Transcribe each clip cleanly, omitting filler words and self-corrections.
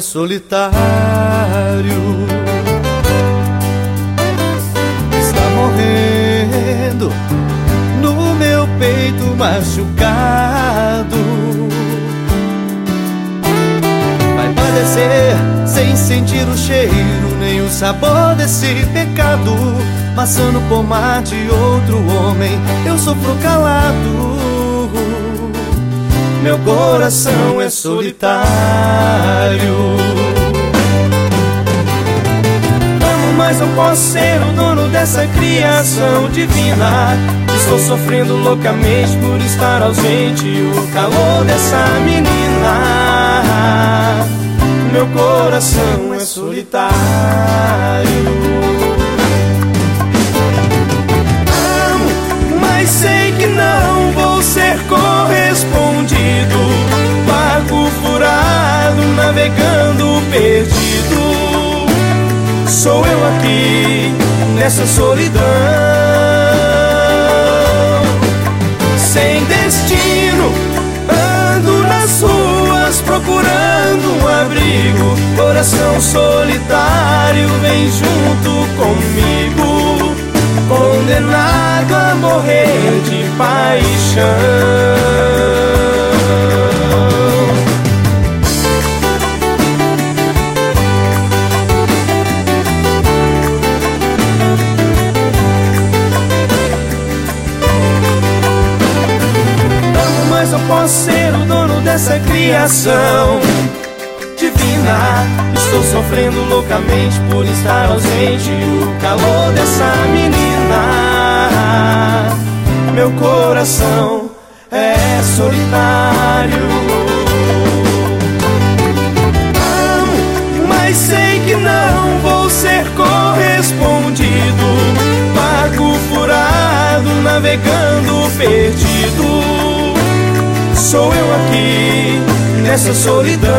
solitário. Está morrendo no meu peito machucado. Vai padecer sem sentir o cheiro nem o sabor desse pecado. Passando por mar de outro homem, eu sofro calado. Meu coração é solitário. Amo, mas não posso ser o dono dessa criação divina. Estou sofrendo loucamente por estar ausente, o calor dessa menina. Meu coração é solitário. Amo, mas sei que não vou ser correspondido. Barco furado, navegando perdido. Sou eu aqui, nessa solidão. Sem destino, ando nas ruas procurando um abrigo. Coração solitário, vem junto comigo. Condenado a morrer de paixão. Mas eu posso ser o dono dessa criação divina. Estou sofrendo loucamente por estar ausente, o calor dessa menina. Meu coração é solitário. Amo, mas sei que não vou ser correspondido. Barco furado, navegando perdido. Sou eu aqui, nessa solidão.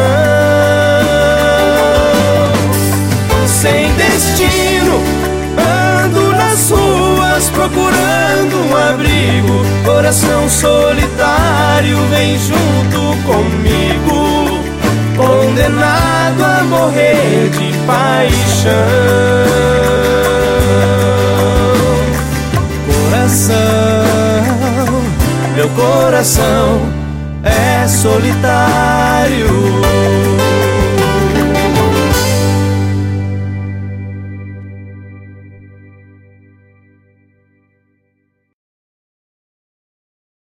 Sem destino, ando nas ruas procurando um abrigo. Coração solitário, vem junto comigo. Condenado a morrer de paixão. Coração, meu coração é solitário.